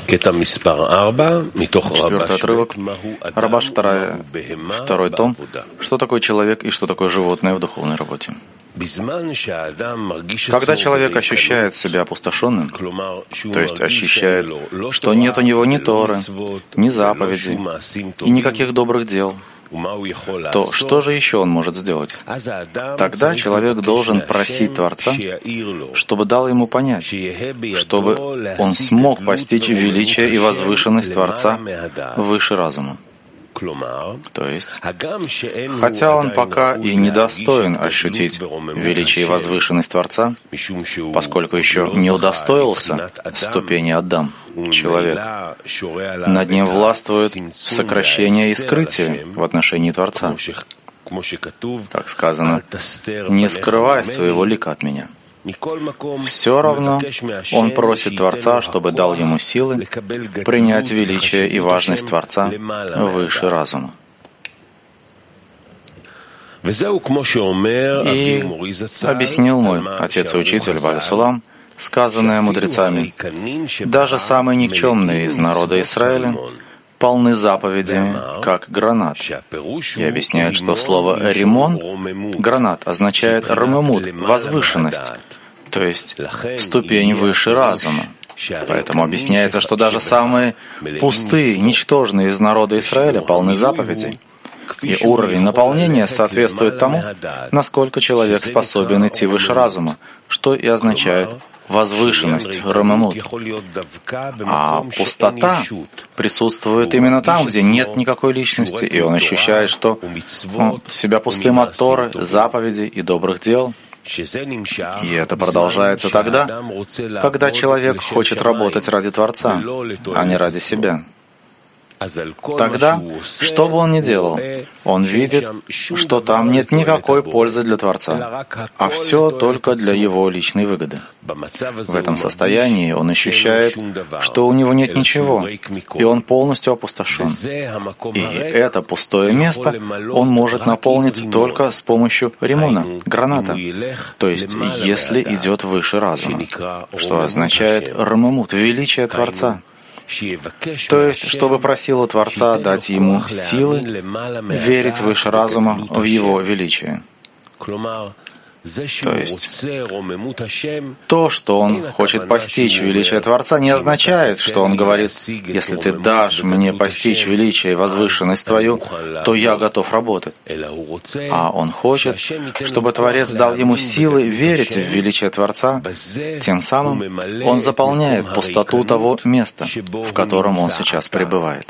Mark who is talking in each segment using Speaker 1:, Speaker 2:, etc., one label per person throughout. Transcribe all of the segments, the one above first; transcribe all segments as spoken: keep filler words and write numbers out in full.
Speaker 1: Четвертый отрывок. Рабаш, вторая, второй том. Что такое человек и что такое животное в духовной работе? Когда человек ощущает себя опустошенным, то есть ощущает, что нет у него ни Торы, ни заповедей и никаких добрых дел, то что же еще он может сделать? Тогда человек должен просить Творца, чтобы дал ему понять, чтобы он смог постичь величие и возвышенность Творца выше разума. То есть, хотя он пока и недостоин ощутить величие и возвышенность Творца, поскольку еще не удостоился ступени Адам, человек, над ним властвует сокращение и скрытие в отношении Творца. Как сказано, «Не скрывай своего лика от меня». Все равно он просит Творца, чтобы дал ему силы принять величие и важность Творца выше разума. И объяснил мой отец и учитель Бааль Сулам, сказанное мудрецами, даже самые никчемные из народа Израиля полны заповедями, как гранат. И объясняет, что слово «римон» — гранат означает «рамамут» — возвышенность, то есть ступень выше разума. Поэтому объясняется, что даже самые пустые, ничтожные из народа Израиля полны заповедей. И уровень наполнения соответствует тому, насколько человек способен идти выше разума, что и означает возвышенность, рамамут. А пустота присутствует именно там, где нет никакой личности, и он ощущает, что он себя пустым от Торы, заповедей и добрых дел. И это продолжается тогда, когда человек хочет работать ради Творца, а не ради себя. Тогда, что бы он ни делал, он видит, что там нет никакой пользы для Творца, а все только для его личной выгоды. В этом состоянии он ощущает, что у него нет ничего, и он полностью опустошен. И это пустое место он может наполнить только с помощью римона, граната, то есть если идет выше разума, что означает рамамут, величие Творца. То есть, чтобы просил у Творца дать ему силы верить выше разума в его величие. То есть, то, что он хочет постичь величие Творца, не означает, что он говорит, если ты дашь мне постичь величие и возвышенность твою, то я готов работать. А он хочет, чтобы Творец дал ему силы верить в величие Творца, тем самым он заполняет пустоту того места, в котором он сейчас пребывает.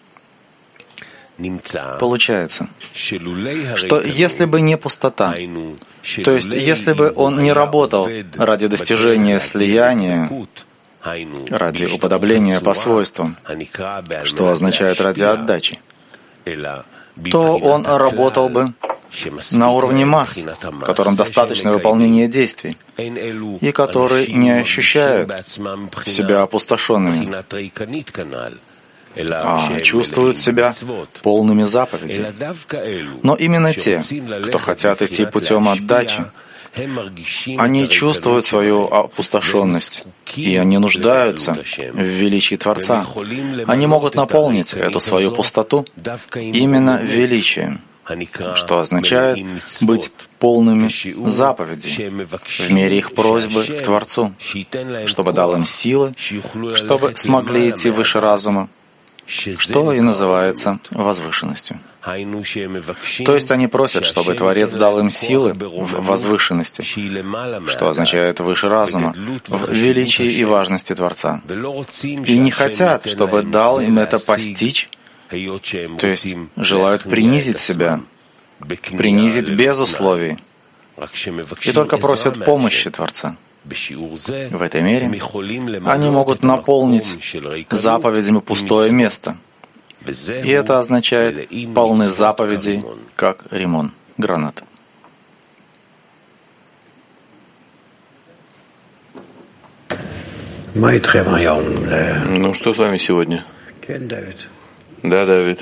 Speaker 1: Получается, что если бы не пустота, то есть если бы он не работал ради достижения слияния, ради уподобления по свойствам, что означает ради отдачи, то он работал бы на уровне масс, которым достаточно выполнения действий, и которые не ощущают себя опустошенными, а чувствуют себя полными заповедей. Но именно те, кто хотят идти путем отдачи, они чувствуют свою опустошенность, и они нуждаются в величии Творца. Они могут наполнить эту свою пустоту именно величием, что означает быть полными заповедей в мере их просьбы к Творцу, чтобы дал им силы, чтобы смогли идти выше разума, что и называется возвышенностью. То есть они просят, чтобы Творец дал им силы в возвышенности, что означает выше разума, в величии и важности Творца. И не хотят, чтобы дал им это постичь, то есть желают принизить себя, принизить без условий, и только просят помощи Творца. В этой мере они могут наполнить заповедями пустое место. И это означает полны заповедей, как римон, гранат.
Speaker 2: Ну что с вами сегодня? Да, Давид.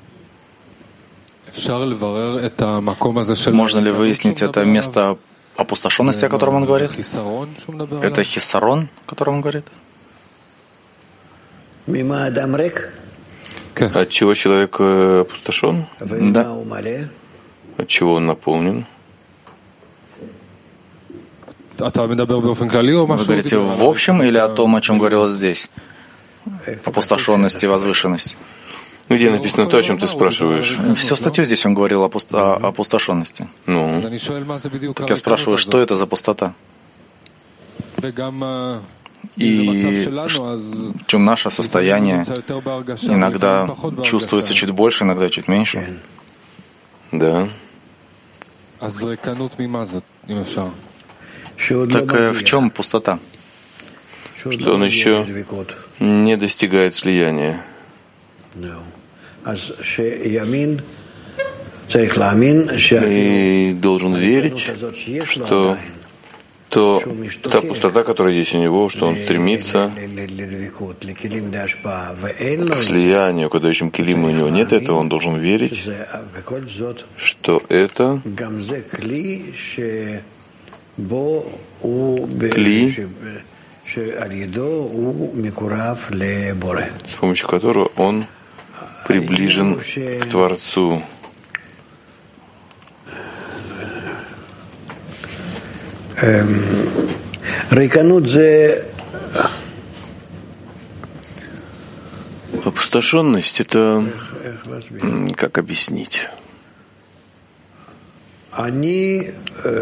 Speaker 1: Можно ли выяснить это место опустошенности, о котором он говорит? Это хиссарон, о котором он говорит?
Speaker 2: От чего человек опустошен?
Speaker 1: Да.
Speaker 2: От чего он наполнен?
Speaker 1: Вы говорите в общем или о том, о чем говорилось здесь? Опустошенность и возвышенность.
Speaker 2: Где написано то, о чем ты спрашиваешь?
Speaker 1: Всю статью здесь он говорил о, пуст... о опустошенности.
Speaker 2: Ну.
Speaker 1: Так я спрашиваю, что это за пустота? И в чем наше состояние иногда чувствуется чуть больше, иногда чуть меньше.
Speaker 2: Да.
Speaker 1: Так в чем пустота?
Speaker 2: Что он еще не достигает слияния. И должен верить, что то та пустота, которая есть у него, что он стремится к слиянию, когда еще килима у него нет этого, он должен верить, что это кли, с помощью которого он приближен к Творцу. Опустошенность — это как объяснить?
Speaker 3: Они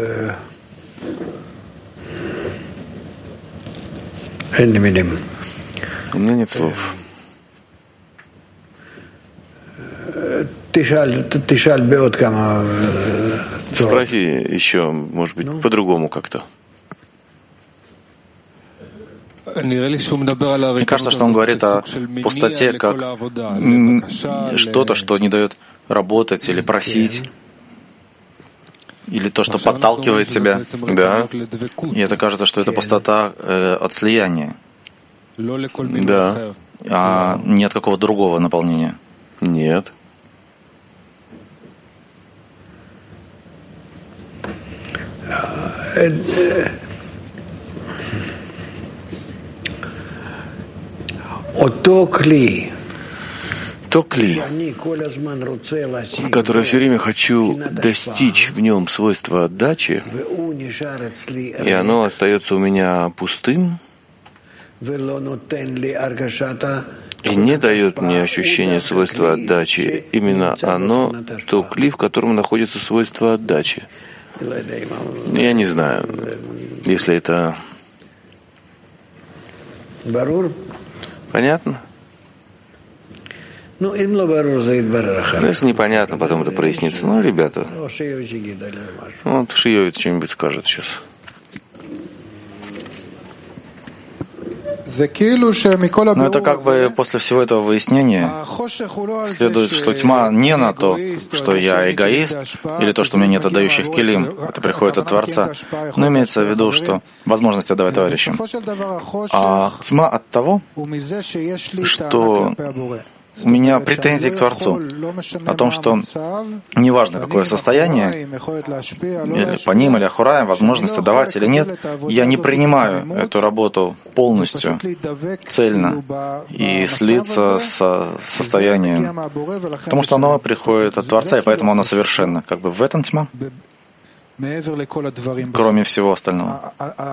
Speaker 2: У меня нет слов. Спроси еще, может быть, ну? По-другому как-то.
Speaker 1: Мне кажется, что он говорит о пустоте как что-то, что не дает работать или просить, или то, что подталкивает тебя.
Speaker 2: Да.
Speaker 1: И это кажется, что это пустота э, от слияния.
Speaker 2: Да.
Speaker 1: А нет какого-то другого наполнения.
Speaker 2: Нет.
Speaker 3: То кли,
Speaker 2: то кли, которое все время хочу достичь в нем свойства отдачи, и оно остается у меня пустым, и не дает мне ощущения свойства отдачи. Именно оно, то кли, в котором находится свойство отдачи. Я не знаю, если это... Понятно?
Speaker 3: Ну, если
Speaker 2: непонятно, потом это прояснится. Ну, ребята, вот Шиевец что-нибудь скажет сейчас.
Speaker 1: Но это как бы после всего этого выяснения следует, что тьма не на то, что я эгоист, или то, что у меня нет отдающих килим, это приходит от Творца, но имеется в виду, что возможность отдавать товарищам. А тьма от того, что у меня претензии к Творцу о том, что неважно, какое состояние, или по ним, или ахураем, возможность отдавать или нет, я не принимаю эту работу полностью, цельно, и слиться с состоянием, потому что оно приходит от Творца, и поэтому оно совершенно. Как бы в этом тьма, кроме всего остального.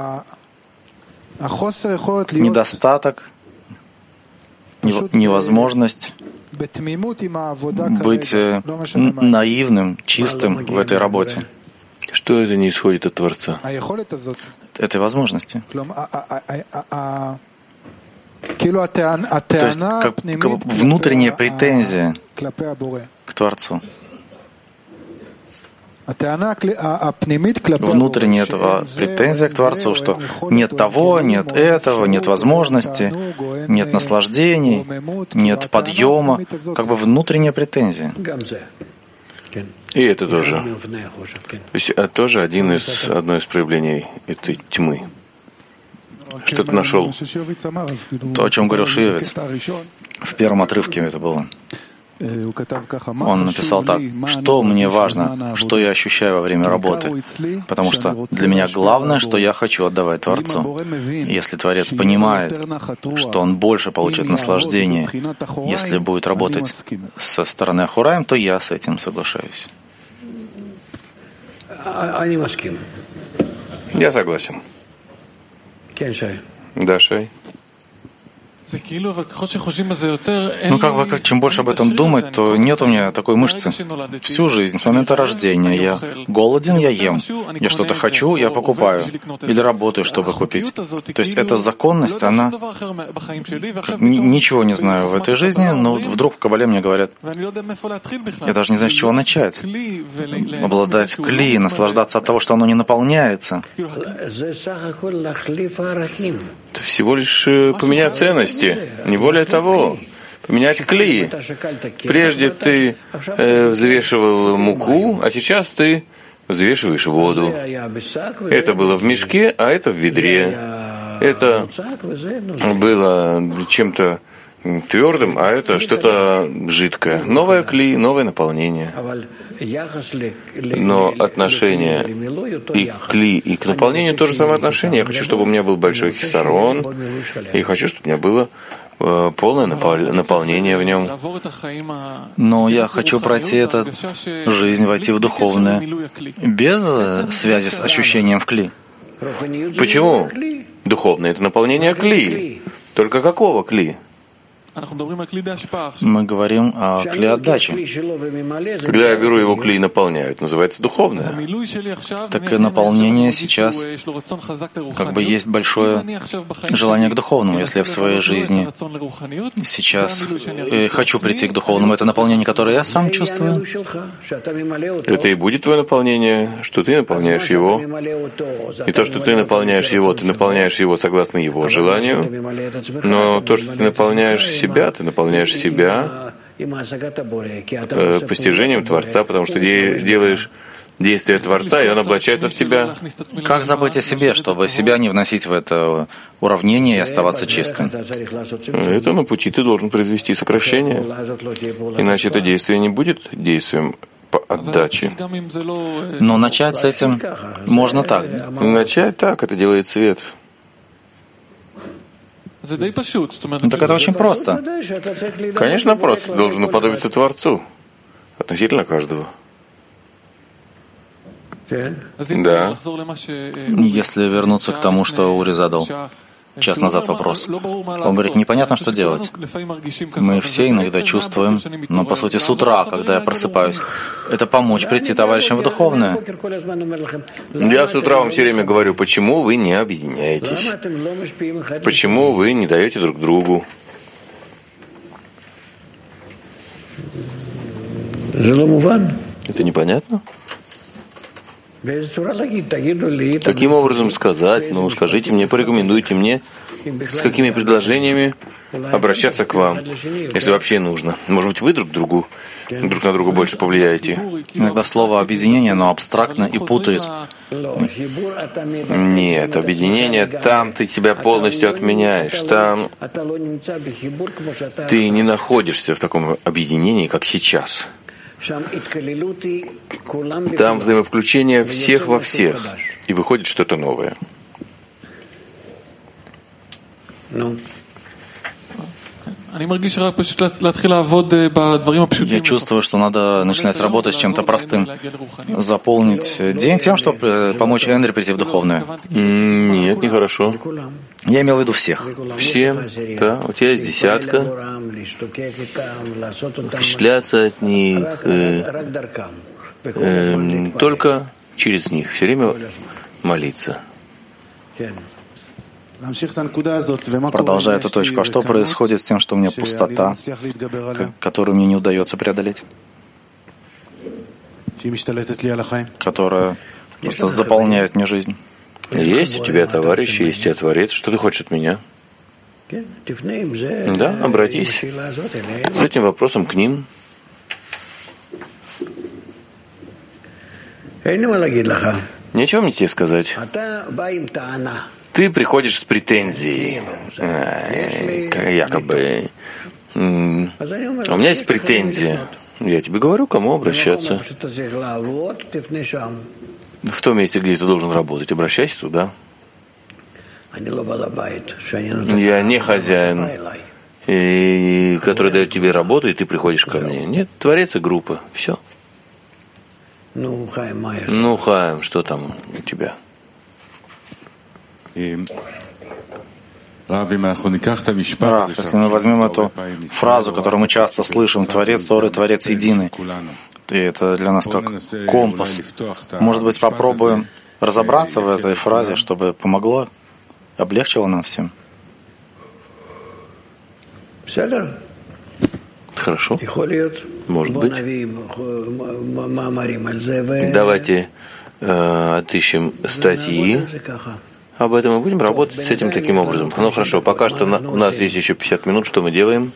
Speaker 1: Недостаток, невозможность быть наивным, чистым в этой работе.
Speaker 2: Что это не исходит от Творца?
Speaker 1: Этой возможности. То есть как, как внутренняя претензия к Творцу. Внутренняя этого претензия к Творцу, что нет того, нет этого, нет возможности, нет наслаждений, нет подъема, как бы внутренняя претензия.
Speaker 2: И это тоже. То есть это тоже один из, одно из проявлений этой тьмы. Что ты нашел?
Speaker 1: То, о чем говорил Шиевец. В первом отрывке это было. Он написал так: что мне важно, что я ощущаю во время работы, потому что для меня главное, что я хочу отдавать Творцу. Если Творец понимает, что он больше получит наслаждения, если будет работать со стороны Ахураим, то я с этим соглашаюсь.
Speaker 2: Я согласен. Да, Шай.
Speaker 1: Ну, как бы, как, чем больше об этом думать, то нет у меня такой мышцы. Всю жизнь, с момента рождения, я голоден, я ем. Я что-то хочу, я покупаю. Или работаю, чтобы купить. То есть эта законность, она... Ничего не знаю в этой жизни, но вдруг в Кабале мне говорят, я даже не знаю, с чего начать. Обладать кли, наслаждаться от того, что оно не наполняется.
Speaker 2: Это всего лишь поменять ценности, не более того. Поменять кли. Прежде ты э, взвешивал муку, а сейчас ты взвешиваешь воду. Это было в мешке, а это в ведре. Это было чем-то твердым, а это что-то жидкое. Новое кли, новое наполнение. Но отношение и к кли, и к наполнению то же самое отношение. Я хочу, чтобы у меня был большой хисарон, и хочу, чтобы у меня было э, полное наполнение в нем.
Speaker 1: Но я хочу пройти эту жизнь, войти в духовное, без связи с ощущением в кли.
Speaker 2: Почему? Духовное — это наполнение кли. Только какого кли?
Speaker 1: Мы говорим о кли отдачи.
Speaker 2: Когда я беру его кли и наполняю, это называется духовное.
Speaker 1: Так и наполнение сейчас, как бы есть большое желание к духовному. Если я в своей жизни сейчас э, хочу прийти к духовному, это наполнение, которое я сам чувствую.
Speaker 2: Это и будет твое наполнение, что ты наполняешь его. И то, что ты наполняешь его, ты наполняешь его согласно его желанию. Но то, что ты наполняешь себя, себя, ты наполняешь себя э, постижением Творца, потому что де- делаешь действие Творца, и он облачается в тебя.
Speaker 1: Как забыть о себе, чтобы себя не вносить в это уравнение и оставаться чистым?
Speaker 2: Это на пути ты должен произвести сокращение, иначе это действие не будет действием по отдаче.
Speaker 1: Но начать с этим можно так.
Speaker 2: Начать так, это делает свет.
Speaker 1: Ну, так это очень просто.
Speaker 2: Конечно, просто. Ты должен уподобиться Творцу. Относительно каждого. Да.
Speaker 1: Если вернуться к тому, что Ури задал час назад вопрос. Он говорит, непонятно, что делать. Мы все иногда чувствуем, но по сути с утра, когда я просыпаюсь, это помочь прийти товарищам в духовное.
Speaker 2: Я с утра вам все время говорю, почему вы не объединяетесь? Почему вы не даете друг другу? Это непонятно? Каким образом сказать? Ну, скажите мне, порекомендуйте мне, с какими предложениями обращаться к вам, если вообще нужно. Может быть, вы друг другу, друг на друга больше повлияете?
Speaker 1: Иногда слово «объединение», оно абстрактно и путает.
Speaker 2: Нет, объединение, там ты себя полностью отменяешь, там ты не находишься в таком объединении, как сейчас. Там взаимовключение всех во всех, и выходит что-то новое.
Speaker 1: Я чувствую, что надо начинать работать с чем-то простым. Заполнить день тем, чтобы помочь Эндре прийти в духовное.
Speaker 2: Нет, нехорошо.
Speaker 1: Я имел в виду всех.
Speaker 2: Всем, да. У тебя есть десятка. Впечатляться от них. Э, э, только через них. Все время молиться.
Speaker 1: Продолжая эту точку, а что происходит с тем, что у меня пустота, которую мне не удается преодолеть? Которая просто заполняет мне жизнь.
Speaker 2: Есть у тебя товарищи, есть у тебя Творец. Что ты хочешь от меня? Да, обратись с этим вопросом к ним. Нечего мне тебе сказать. Ты приходишь с претензией, э, якобы У меня есть претензия. Я тебе говорю, кому обращаться. В том месте, где ты должен работать, обращайся туда. Я не хозяин, и, который дает тебе работу, и ты приходишь ко мне. Нет, творец и группа. Все. Ну, Хаим, что там у тебя?
Speaker 1: Рав, если мы возьмем эту фразу, которую мы часто слышим, «Творец Торы, Творец единый», и это для нас как компас. Может быть, попробуем разобраться в этой фразе, чтобы помогло, облегчило нам всем?
Speaker 2: Хорошо. Может быть. Давайте э, отыщем статьи об этом и будем работать с этим таким образом. Ну хорошо, пока что на, у нас есть еще пятьдесят минут. Что мы делаем?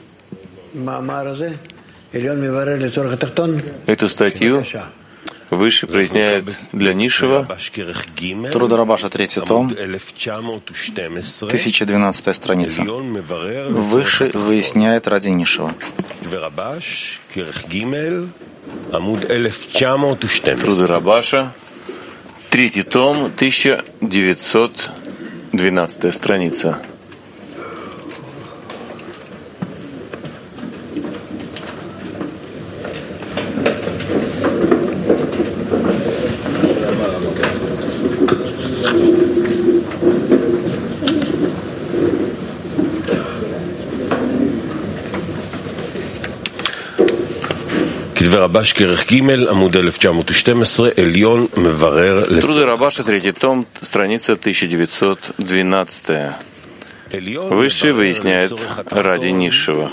Speaker 2: Эту статью выше проясняет для низшего.
Speaker 1: Труды Рабаша, третий том, тысяча двенадцатая страница. Выше выясняет ради низшего.
Speaker 2: Труды Рабаша, третий том, тысяча девятьсот двенадцатая страница. Труды Рабаша, третий том, страница тысяча девятьсот двенадцатая. Выше выясняет ради низшего.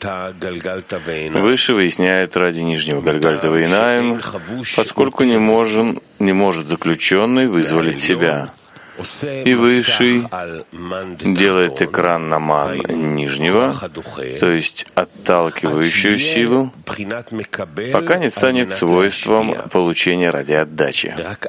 Speaker 2: Выше выясняет ради нижнего Гальгальта Вейнаем, поскольку не, можем, не может заключенный вызволить себя. И Высший делает экран на ман нижнего, то есть отталкивающую силу, пока не станет свойством получения ради отдачи.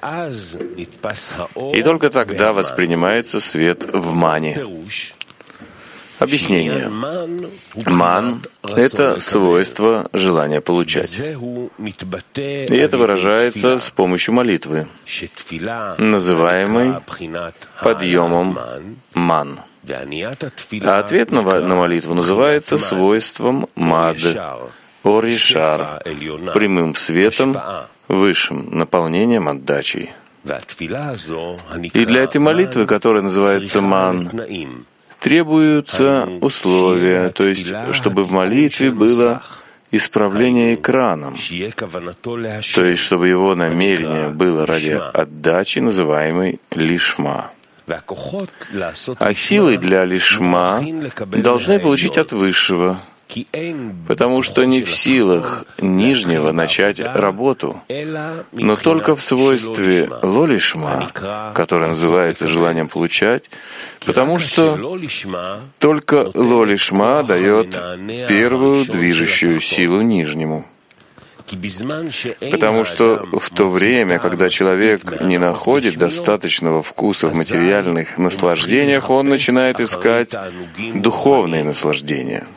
Speaker 2: И только тогда воспринимается свет в мане. Объяснение. Ман — это свойство желания получать. И это выражается с помощью молитвы, называемой подъемом ман. А ответ на молитву называется свойством мад, ор-ешар, прямым светом, высшим наполнением отдачей. И для этой молитвы, которая называется ман, требуются условия, то есть, чтобы в молитве было исправление экраном, то есть, чтобы его намерение было ради отдачи, называемой лишма. А силы для лишма должны получить от Высшего, потому что не в силах нижнего начать работу, но только в свойстве лолишма, которое называется желанием получать, потому что только лолишма дает первую движущую силу нижнему. Потому что в то время, когда человек не находит достаточного вкуса в материальных наслаждениях, он начинает искать духовные наслаждения.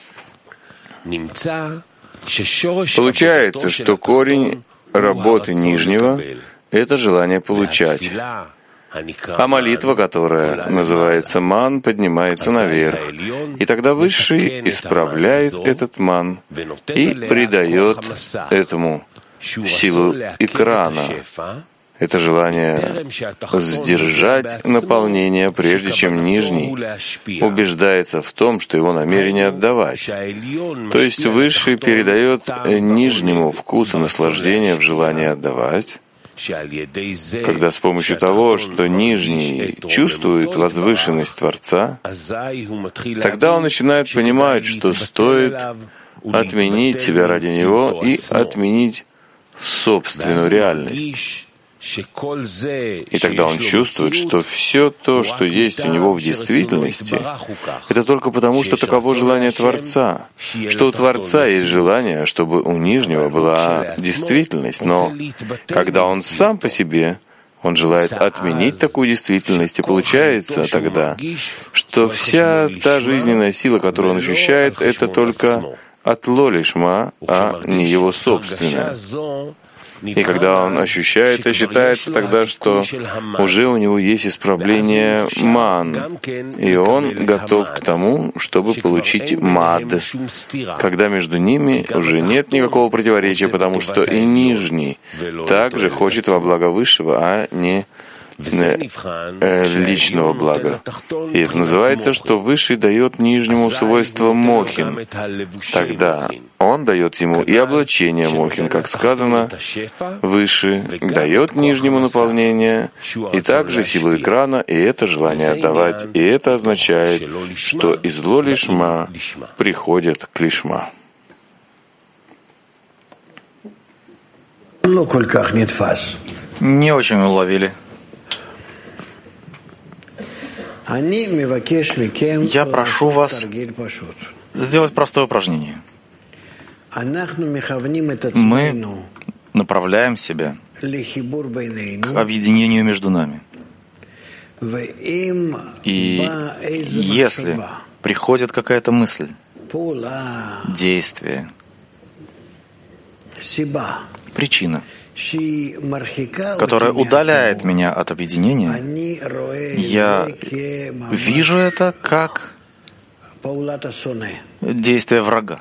Speaker 2: Получается, что корень работы нижнего — это желание получать, а молитва, которая называется ман, поднимается наверх, и тогда Высший исправляет этот ман и придает этому силу экрана. Это желание сдержать наполнение, прежде чем нижний убеждается в том, что его намерение отдавать. То есть Высший передает нижнему вкус и наслаждение в желании отдавать, когда с помощью того, что нижний чувствует возвышенность Творца, тогда он начинает понимать, что стоит отменить себя ради него и отменить собственную реальность. И тогда он чувствует, что все то, что есть у него в действительности, это только потому, что таково желание Творца, что у Творца есть желание, чтобы у нижнего была действительность, но когда он сам по себе Он желает отменить такую действительность, и получается тогда, что вся та жизненная сила, которую он ощущает, это только от лолишма, а не его собственная. И когда он ощущает, и считается тогда, что уже у него есть исправление ман, и он готов к тому, чтобы получить мад, когда между ними уже нет никакого противоречия, потому что и нижний также хочет во благо высшего, а не личного блага. И это называется, что Высший дает нижнему свойство мохин. Тогда он дает ему и облачение мохин, как сказано, Высший дает нижнему наполнение, и также силу экрана, и это желание отдавать. И это означает, что из лолишма приходят к лишма.
Speaker 1: Не очень уловили. Я прошу вас сделать простое упражнение. Мы направляем себя к объединению между нами. И если приходит какая-то мысль, действие, причина, которая удаляет меня от объединения, я вижу это как действие врага.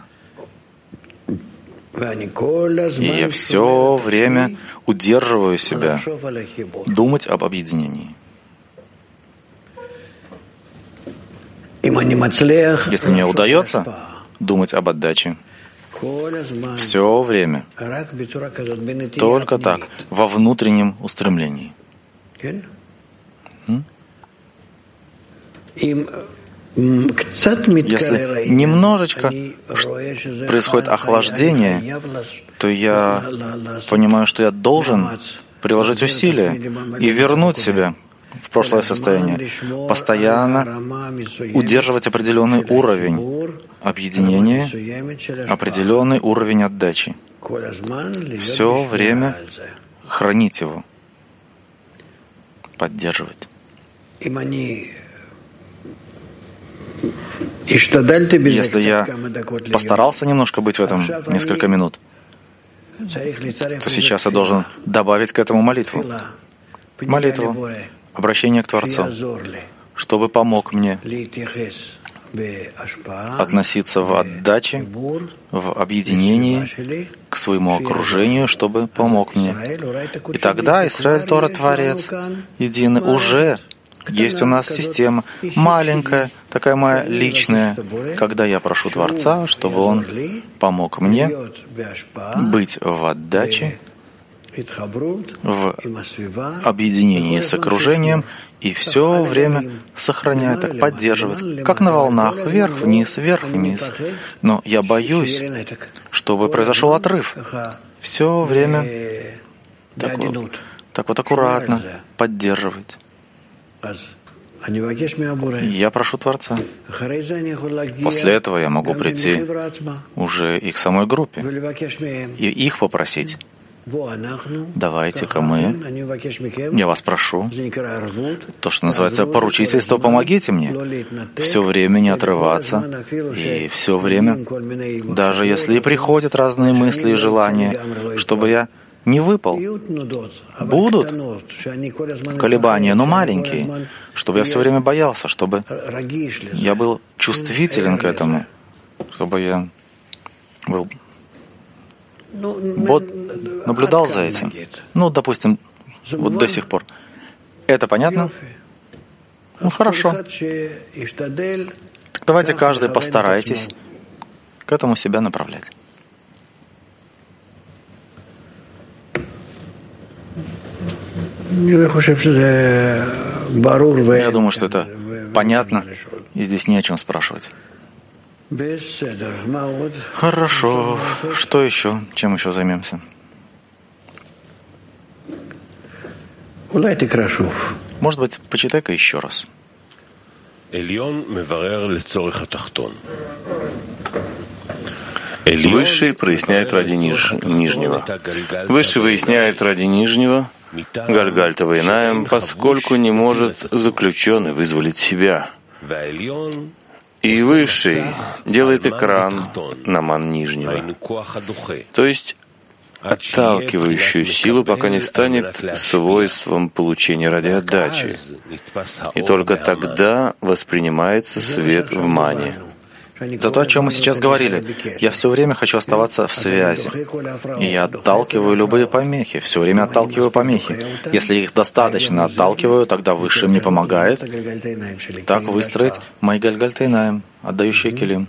Speaker 1: И я все время удерживаю себя думать об объединении. Если мне удается думать об отдаче, все время, только так, во внутреннем устремлении. М? Если немножечко происходит охлаждение, то я понимаю, что я должен приложить усилия и вернуть себя в прошлое состояние, постоянно удерживать определенный уровень объединения, определенный уровень отдачи. Все время хранить его, поддерживать. Если я постарался немножко быть в этом несколько минут, то сейчас я должен добавить к этому молитву. Молитву, обращение к Творцу, чтобы помог мне относиться в отдаче, в объединении к своему окружению, чтобы помог мне. И тогда Исраэль, Тора, Творец, единый, уже есть у нас система маленькая, такая моя личная, когда я прошу Творца, чтобы Он помог мне быть в отдаче, в объединении с окружением и все время сохранять, так поддерживать, как на волнах, вверх-вниз, вверх-вниз. Но я боюсь, чтобы произошел отрыв. Все время так вот, так вот аккуратно поддерживать. Я прошу Творца. После этого я могу прийти уже и к самой группе и их попросить. Давайте-ка мы, я вас прошу, то, что называется поручительство, помогите мне все время не отрываться и все время, даже если и приходят разные мысли и желания, чтобы я не выпал. Будут колебания, но маленькие, чтобы я все время боялся, чтобы я был чувствителен к этому, чтобы я был вот наблюдал за этим. Ну, допустим, вот до сих пор. Это понятно? Ну, хорошо. Так давайте каждый постарайтесь к этому себя направлять.
Speaker 3: Я
Speaker 1: думаю, что это понятно, и здесь не о чем спрашивать. Хорошо. Что еще? Чем еще займемся? Может быть, почитай-ка еще раз.
Speaker 2: Высший проясняет ради ниж... нижнего. Высший выясняет ради нижнего, Гальгальта Вайнаем, поскольку не может заключенный вызволить себя. И Высший делает экран на ман нижнего, то есть отталкивающую силу, пока не станет свойством получения ради отдачи. И только тогда воспринимается свет в мане.
Speaker 1: Это то, о чем мы сейчас говорили. Я все время хочу оставаться в связи. И я отталкиваю любые помехи, все время отталкиваю помехи. Если их достаточно отталкиваю, тогда Высший мне помогает так выстроить мои гальгальтейнаем, отдающие килим.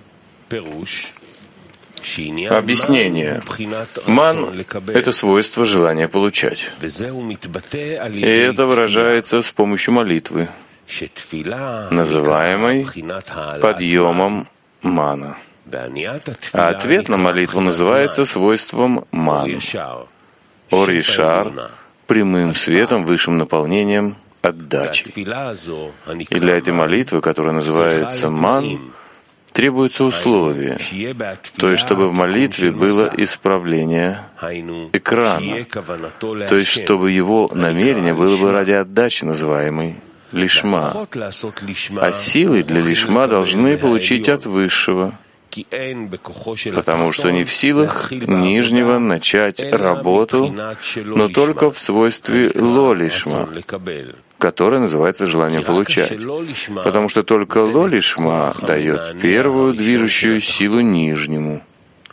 Speaker 2: Объяснение. Ман — это свойство желания получать. И это выражается с помощью молитвы, называемой подъемом мана. А ответ на молитву называется свойством ман. Ор Ешар — прямым светом, высшим наполнением отдачи. И для этой молитвы, которая называется ман, требуются условия, то есть чтобы в молитве было исправление экрана, то есть чтобы его намерение было бы ради отдачи, называемой лишма. А силы для лишма должны получить от Высшего, потому что не в силах нижнего начать работу, но только в свойстве ло-лишма, которое называется желание получать. Потому что только ло-лишма дает первую движущую силу нижнему.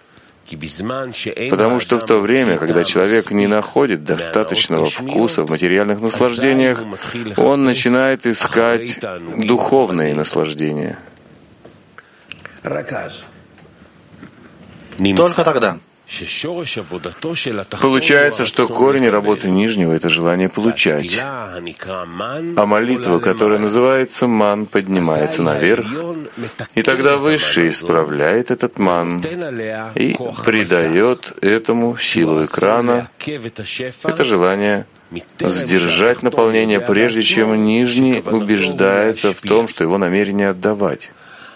Speaker 2: Потому что в то время, когда человек не находит достаточного вкуса в материальных наслаждениях, он начинает искать духовные наслаждения.
Speaker 1: Только тогда.
Speaker 2: Получается, что корень работы нижнего — это желание получать. А молитва, которая называется ман, поднимается наверх, и тогда Высший исправляет этот ман и придает этому силу экрана. Это желание сдержать наполнение, прежде чем нижний убеждается в том, что его намерение отдавать.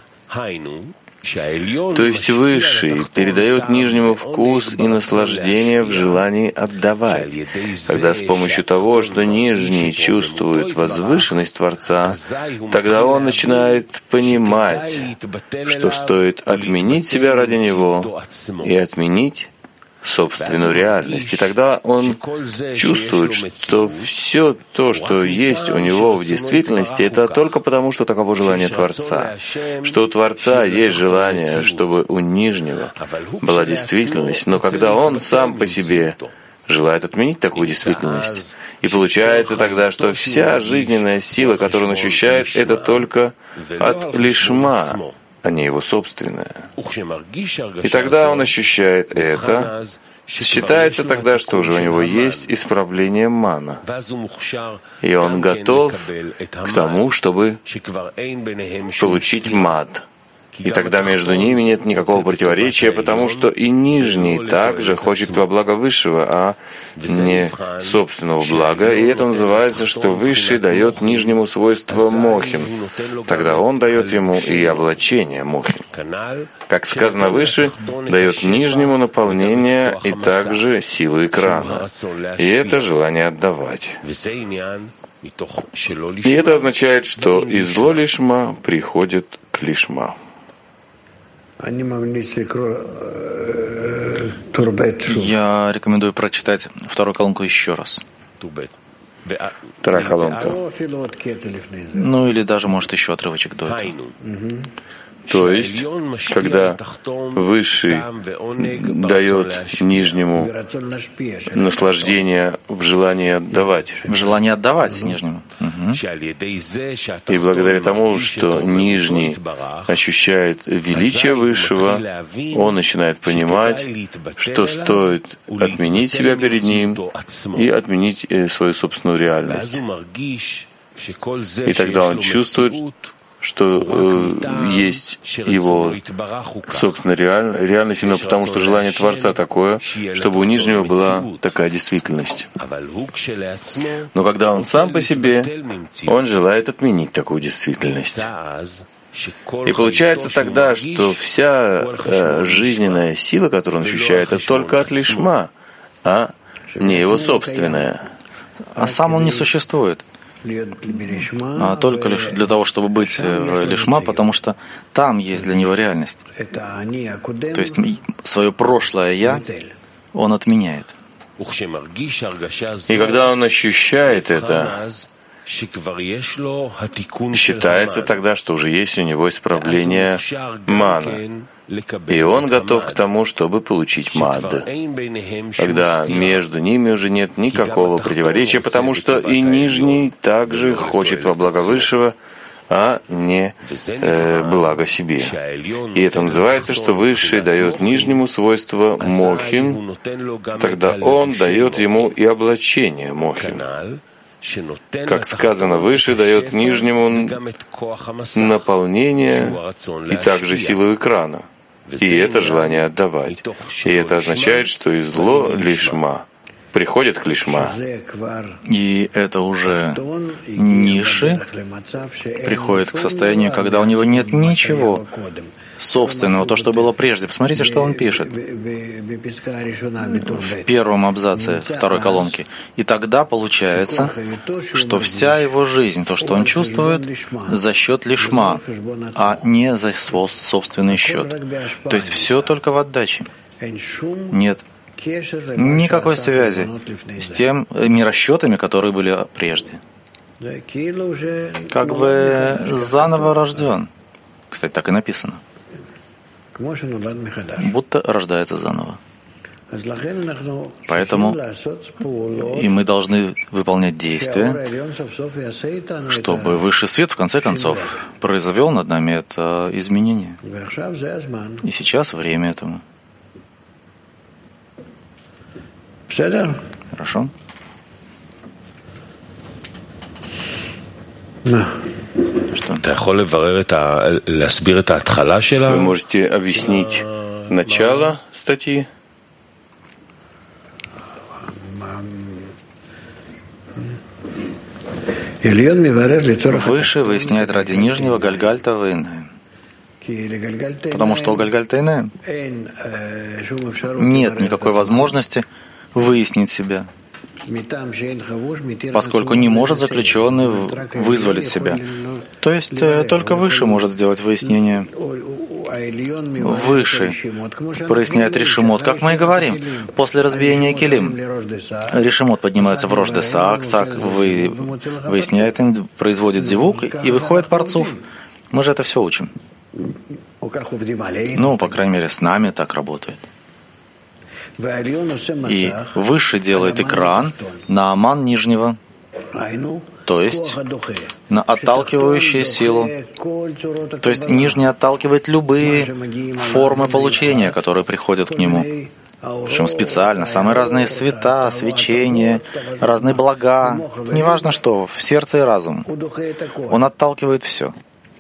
Speaker 2: То есть Высший передает нижнему вкус и наслаждение в желании отдавать, когда с помощью того, что нижний чувствует возвышенность Творца, тогда он начинает понимать, что стоит отменить себя ради него и отменить собственную реальность. И тогда он чувствует, что все то, что есть у него в действительности, это только потому, что таково желание Творца. Что у Творца есть желание, чтобы у нижнего была действительность, но когда он сам по себе желает отменить такую действительность, и получается тогда, что вся жизненная сила, которую он ощущает, это только от лишма, а не его собственное. И тогда он ощущает это, считается тогда, что уже у него есть исправление мана, и он готов к тому, чтобы получить мад. И тогда между ними нет никакого противоречия, потому что и нижний также хочет во благо Высшего, а не собственного блага. И это называется, что Высший дает нижнему свойство мохин. Тогда он дает ему и облачение мохин. Как сказано выше, дает нижнему наполнение и также силу экрана. И это желание отдавать. И это означает, что из ло-лишма приходит к лишма.
Speaker 1: Я рекомендую прочитать вторую колонку еще раз.
Speaker 2: Вторая колонка.
Speaker 1: Ну или даже, может, еще отрывочек до этого.
Speaker 2: То есть, когда Высший дает нижнему наслаждение в желании отдавать.
Speaker 1: В желании отдавать нижнему. Угу.
Speaker 2: И благодаря тому, что нижний ощущает величие Высшего, он начинает понимать, что стоит отменить себя перед ним и отменить свою собственную реальность. И тогда он чувствует, что э, есть его собственная реаль, реальность, именно потому что желание Творца такое, чтобы у нижнего была такая действительность. Но когда он сам по себе, он желает отменить такую действительность. И получается тогда, что вся э, жизненная сила, которую он ощущает, это только от лишма, а не его собственная.
Speaker 1: а сам он не существует. А только лишь для того, чтобы быть в лишма, потому что там есть для него реальность. То есть свое прошлое «я» он отменяет.
Speaker 2: И когда он ощущает это, считается тогда, что уже есть у него исправление мана. И он готов к тому, чтобы получить мад. Когда между ними уже нет никакого противоречия, потому что и нижний также хочет во благо высшего, а не э, благо себе. И это называется, что высший дает нижнему свойство мохин, тогда он дает ему и облачение мохин. Как сказано, высший дает нижнему наполнение и также силу экрана. И это желание отдавать. И это означает, что и зло лишма приходит к лишма.
Speaker 1: И это уже ниши приходит к состоянию, когда у него нет ничего собственного, то, что было прежде. Посмотрите, что он пишет в первом абзаце второй колонки. И тогда получается, что вся его жизнь, то, что он чувствует, за счет лишма, а не за свой собственный счет. То есть все только в отдаче. Нет никакой связи с теми расчетами, которые были прежде. Как бы заново рожден. Кстати, так и написано. Будто рождается заново. Поэтому и мы должны выполнять действия, чтобы высший свет, в конце концов, произвел над нами это изменение. И сейчас время этому. Хорошо? Что?
Speaker 2: Вы можете объяснить начало статьи?
Speaker 1: Выше выясняет ради нижнего Гальгальта Вейне. Потому что у Гальгальта Вейне нет никакой возможности выяснить себя, поскольку не может заключенный вызволить себя. То есть только выше может сделать выяснение. Выше проясняет решимот, как мы и говорим, после разбиения килим. Решимот поднимается в Рош-де-Саак, Саак вы, выясняет им, производит зивук и выходит парцуф. Мы же это все учим. Ну, по крайней мере, с нами так работает. И выше делает экран на аман нижнего, то есть на отталкивающую силу. То есть нижний отталкивает любые формы получения, которые приходят к нему. Причем специально. Самые разные света, свечения, разные блага. Неважно что, в сердце и разум. Он отталкивает все.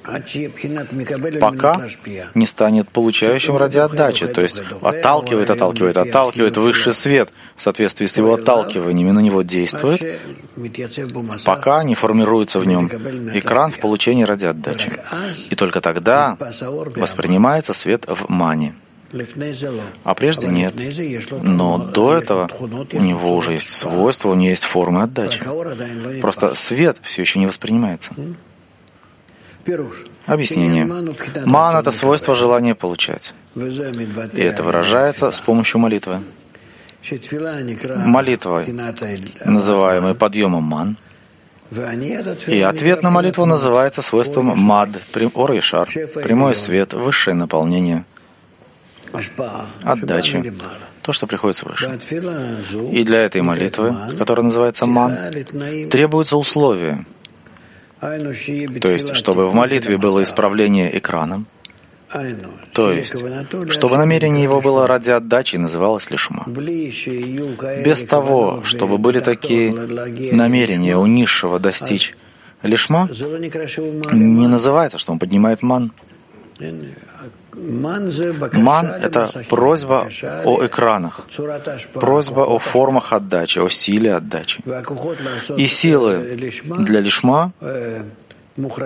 Speaker 1: Пока не станет получающим ради отдачи, то есть отталкивает, отталкивает, отталкивает высший свет в соответствии с его отталкиваниями, на него действует, пока не формируется в нем экран в получении ради отдачи. И только тогда воспринимается свет в мане. А прежде нет. Но до этого у него уже есть свойства, у него есть формы отдачи. Просто свет все еще не воспринимается. Объяснение. Ман — это свойство желания получать. И это выражается с помощью молитвы. Молитвой, называемой подъемом ман. И ответ на молитву называется свойством мад, ор и шар, прямой свет, высшее наполнение, отдачи, то, что приходит свыше. И для этой молитвы, которая называется ман, требуются условия. То есть, чтобы в молитве было исправление экраном, то есть, чтобы намерение его было ради отдачи и называлось лишма. Без того, чтобы были такие намерения у низшего достичь лишма, не называется, что он поднимает ман. Ман — это просьба о экранах, просьба о формах отдачи, о силе отдачи. И силы для лишма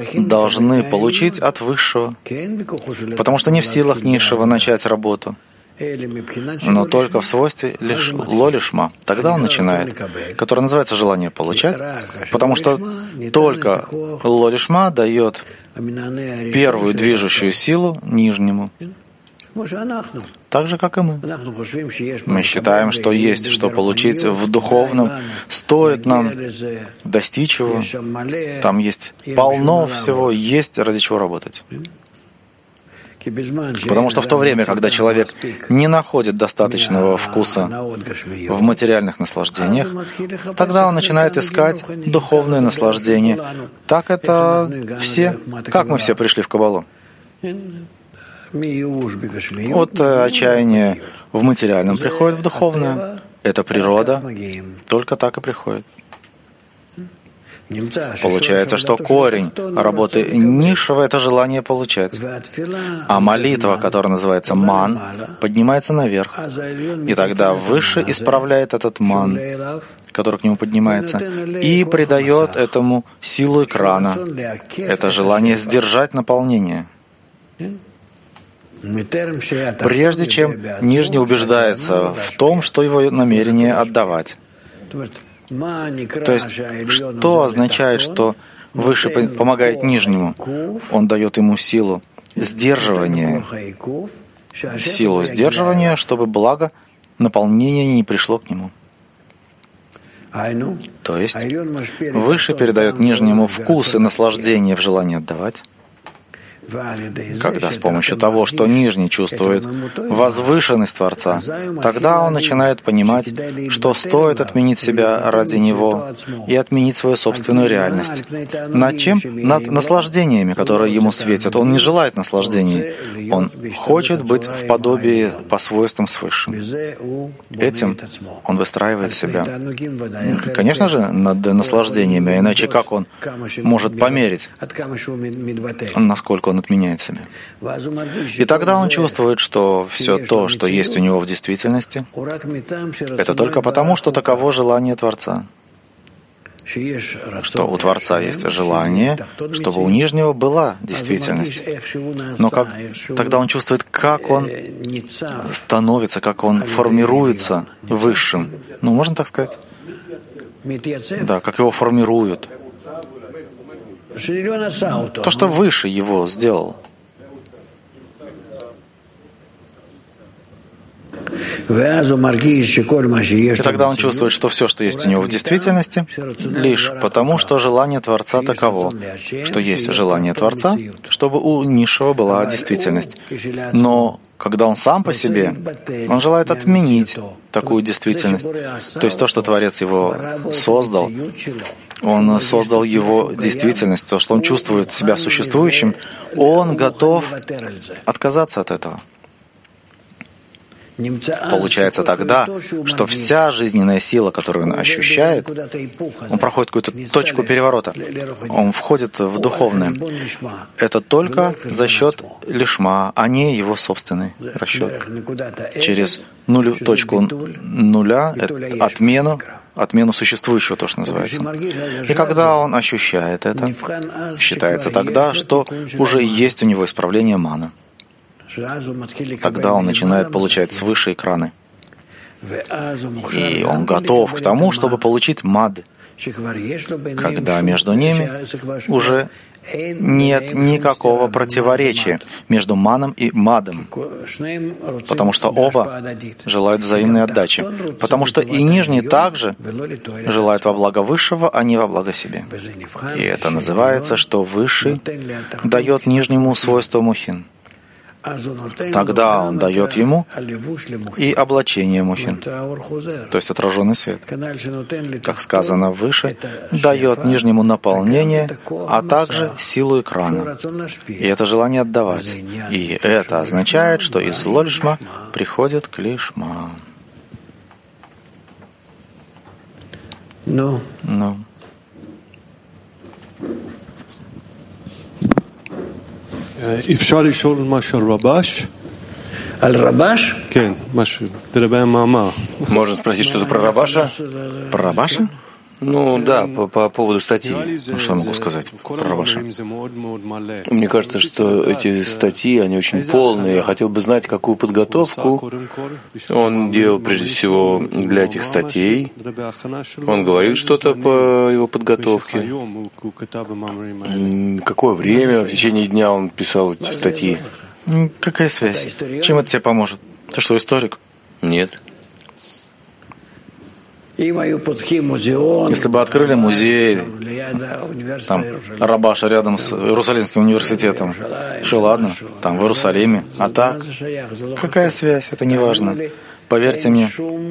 Speaker 1: должны получить от высшего, потому что не в силах низшего начать работу. но только в свойстве лишь лолишма. Тогда он начинает, которое называется желание получать, потому что только лолишма дает первую движущую силу нижнему, так же, как и мы. Мы считаем, что есть что получить в духовном, стоит нам достичь его, там есть полно всего, есть ради чего работать. Потому что в то время, когда человек не находит достаточного вкуса в материальных наслаждениях, тогда он начинает искать духовные наслаждения. Так это все. Как мы все пришли в Каббалу? От отчаяния в материальном приходит в духовное. Это природа. Только так и приходит. Получается, что корень работы низшего — это желание получать. А молитва, которая называется ман, поднимается наверх. И тогда выше исправляет этот ман, который к нему поднимается, и придает этому силу экрана. Это желание сдержать наполнение. Прежде чем нижний убеждается в том, что его намерение отдавать. То есть, что означает, что выше помогает нижнему? Он дает ему силу сдерживания, силу сдерживания, чтобы благо наполнение не пришло к нему. То есть, выше передает нижнему вкус и наслаждение в желании отдавать, когда с помощью того, что нижний чувствует возвышенность Творца, тогда он начинает понимать, что стоит отменить себя ради него и отменить свою собственную реальность. Над чем? Над наслаждениями, которые ему светят. Он не желает наслаждений. Он хочет быть в подобии по свойствам с Высшим. Этим он выстраивает себя. Конечно же, над наслаждениями, иначе как он может померить, насколько он отменяет себя. И тогда он чувствует, что все то, что есть у него в действительности, это только потому, что таково желание Творца. Что у Творца есть желание, чтобы у нижнего была действительность. Но как, тогда он чувствует, как он становится, как он формируется высшим. Ну, можно так сказать? Да, как его формируют. То, что выше его сделал. И тогда он чувствует, что все, что есть у него в действительности, лишь потому, что желание Творца таково, что есть желание Творца, чтобы у низшего была действительность. Но когда он сам по себе, он желает отменить такую действительность. То есть то, что Творец его создал, он создал его действительность, то, что он чувствует себя существующим, он готов отказаться от этого. Получается тогда, что вся жизненная сила, которую он ощущает, он проходит какую-то точку переворота, он входит в духовное. Это только за счет лишма, а не его собственный расчет. Через нулю, точку нуля, отмену, отмену существующего, то, что называется. И когда он ощущает это, считается тогда, что уже есть у него исправление мана. Тогда он начинает получать свыше экраны. И он готов к тому, чтобы получить мад, когда между ними уже нет никакого противоречия между маном и мадом, потому что оба желают взаимной отдачи, потому что и нижний также желает во благо высшего, а не во благо себе. И это называется, что высший дает нижнему свойство мухин. Тогда он дает ему и облачение мухин, то есть отраженный свет. Как сказано выше, дает нижнему наполнение, а также силу экрана. И это желание отдавать. И это означает, что из лолишма приходит к лишма. Ну. Ну.
Speaker 4: אפשר לשאול משהו על רבש?
Speaker 3: על רבש?
Speaker 4: כן, משהו, לגבי המאמר.
Speaker 2: Можно спросить что-то про Рабаша?
Speaker 1: Про Рабаша?
Speaker 2: Ну да, по, по поводу статьи.
Speaker 1: Ну, что я могу сказать про Рабаша?
Speaker 2: Мне кажется, что эти статьи, они очень полные. Я хотел бы знать, какую подготовку он делал прежде всего для этих статей. Он говорил что-то по его подготовке. Какое время в течение дня он писал эти статьи?
Speaker 1: Какая связь? Чем это тебе поможет? Ты что, историк?
Speaker 2: Нет.
Speaker 1: Если бы открыли музей, там, Рабаша рядом с Иерусалимским университетом, что ладно, там, в Иерусалиме, а так, какая связь, это не важно. Поверьте мне,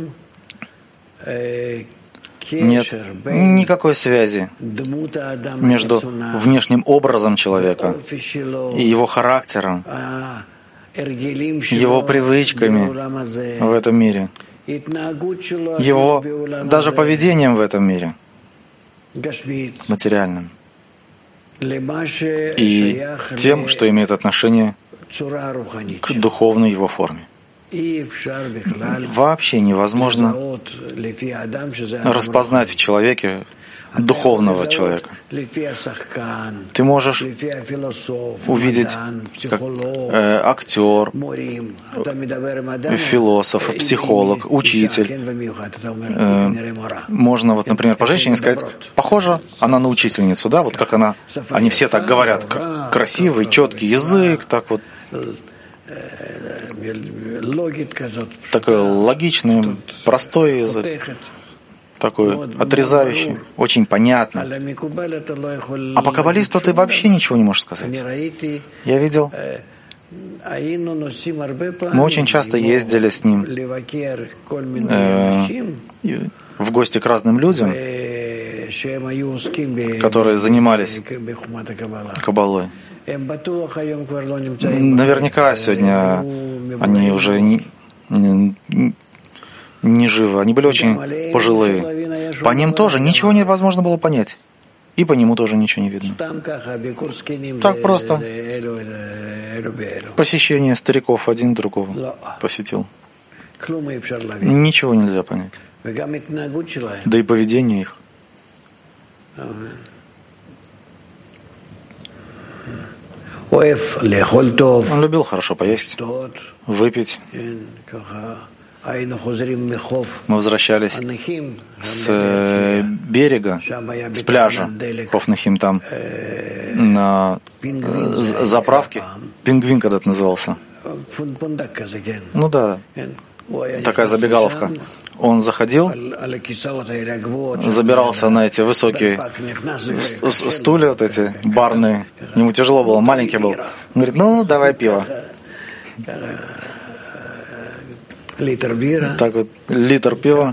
Speaker 1: нет никакой связи между внешним образом человека и его характером, его привычками в этом мире, его даже поведением в этом мире, материальным, и тем, что имеет отношение к духовной его форме. Вообще невозможно распознать в человеке духовного человека. Ты можешь увидеть как э, актер, философ, психолог, учитель. Э, можно, вот, например, по женщине сказать, похожа она на учительницу, да, вот как она, они все так говорят, красивый, четкий язык, так вот. Такой логичный, простой язык. Такой отрезающий, очень понятно. А по каббалисту ты вообще ничего не можешь сказать. Я видел, мы очень часто ездили с ним э, в гости к разным людям, которые занимались каббалой. Наверняка сегодня они уже не, не, не живы. Они были очень пожилые. По ним тоже ничего невозможно было понять. И по нему тоже ничего не видно. Так просто. Посещение стариков один другого посетил. Ничего нельзя понять. Да и поведение их. Он любил хорошо поесть, выпить. Мы возвращались с берега, с пляжа Хофнахим, там на заправке. Пингвин когда-то назывался. Ну да, такая забегаловка. Он заходил, забирался на эти высокие стулья, вот эти барные. Ему тяжело было, маленький был. Он говорит, ну, давай пиво.
Speaker 3: Литр бира.
Speaker 1: Так вот, литр пива.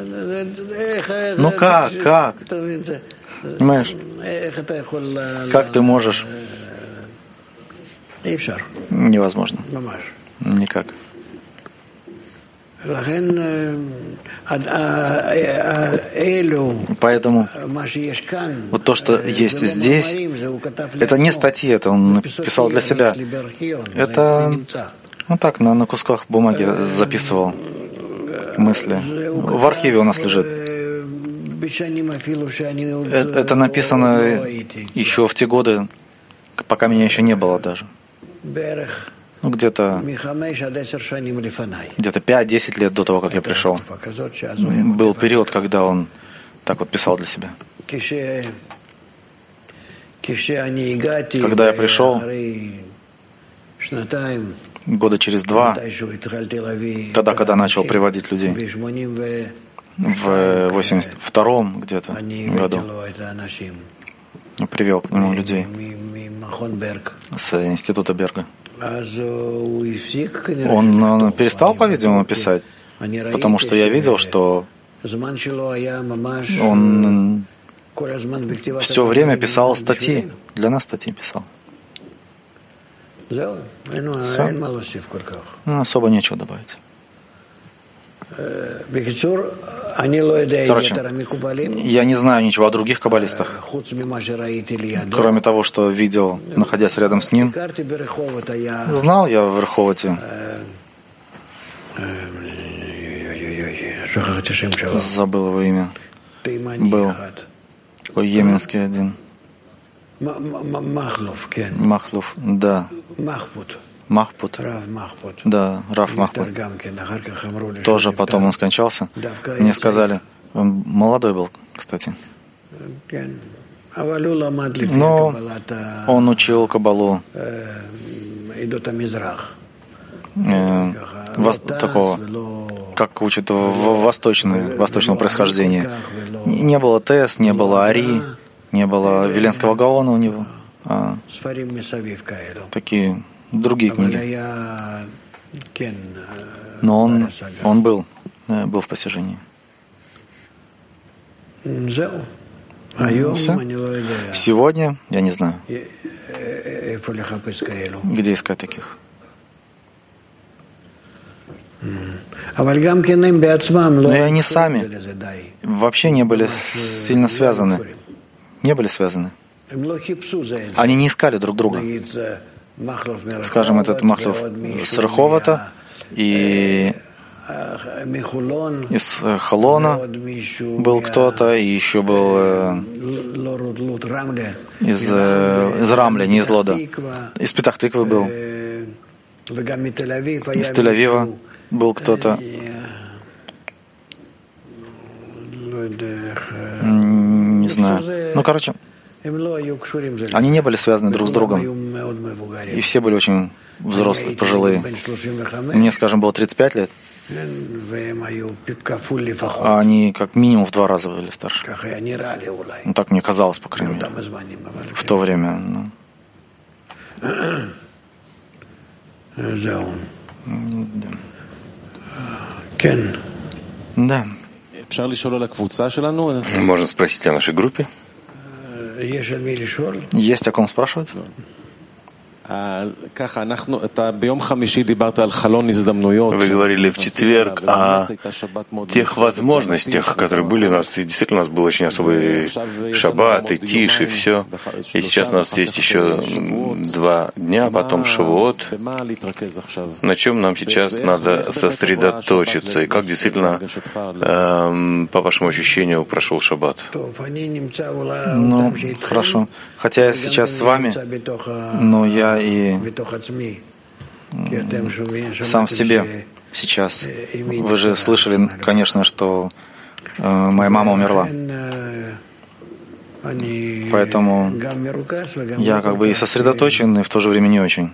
Speaker 1: Ну как, как? Понимаешь? Как ты можешь? Невозможно. Никак. Поэтому вот то, что есть здесь, это не статьи, это он написал для себя. Это ну так, на, на кусках бумаги записывал мысли. В архиве у нас лежит. Это, это написано еще в те годы, пока меня еще не было даже. Ну, где-то где-то пять-десять лет до того, как я пришел. Был период, когда он так вот писал для себя. Когда я пришел, года через два, тогда, когда начал приводить людей, в восемьдесят втором где-то году, привел к нему людей с института Берга. Он, он перестал, по-видимому, писать, потому что я видел, что он все время писал статьи, для нас статьи писал. Все. Ну, особо нечего добавить. Короче, я не знаю ничего о других каббалистах, кроме того, что видел, находясь рядом с ним. Знал я в Реховоте. Забыл его имя. был такой йеменский один. Махлуф, да. Махпут, да, Рав Махпут. Тоже потом он скончался. Мне сказали, он молодой был, кстати. Но он учил каббалу э, вос, такого, как учат восточное, восточного происхождения. Не было Тес, не было Ари, не было Виленского Гаона у него. А такие другие книги. Но он, он был, был в постижении. Все. Сегодня я не знаю, где искать таких. Но и они сами вообще не были сильно связаны. Не были связаны. Они не искали друг друга. Скажем, этот Махлов с Раховата и из Холона был кто-то, и еще был э, из, э, из Рамля, не из Лода. Из Петах-Тыквы был. Из Тель-Авива был кто-то. Не знаю. Ну, короче, они не были связаны друг с другом. И все были очень взрослые, пожилые. Мне, скажем, было тридцать пять лет. А они как минимум в два раза были старше. Ну, так мне казалось, по крайней мере, в то время. Ну. Да.
Speaker 2: Можно спросить о нашей группе?
Speaker 1: Есть о ком спрашивать?
Speaker 2: Вы говорили в четверг о тех возможностях, которые были у нас, и действительно у нас был очень особый шаббат, и тишь, и все. И сейчас у нас есть еще два дня, потом Шавуот. На чем нам сейчас надо сосредоточиться, и как действительно, эм, по вашему ощущению, прошел шаббат?
Speaker 1: Ну, хорошо. Хотя я сейчас с вами, но я и сам в себе сейчас. Вы же слышали, конечно, что э, моя мама умерла. Поэтому я как бы и сосредоточен, и в то же время не очень.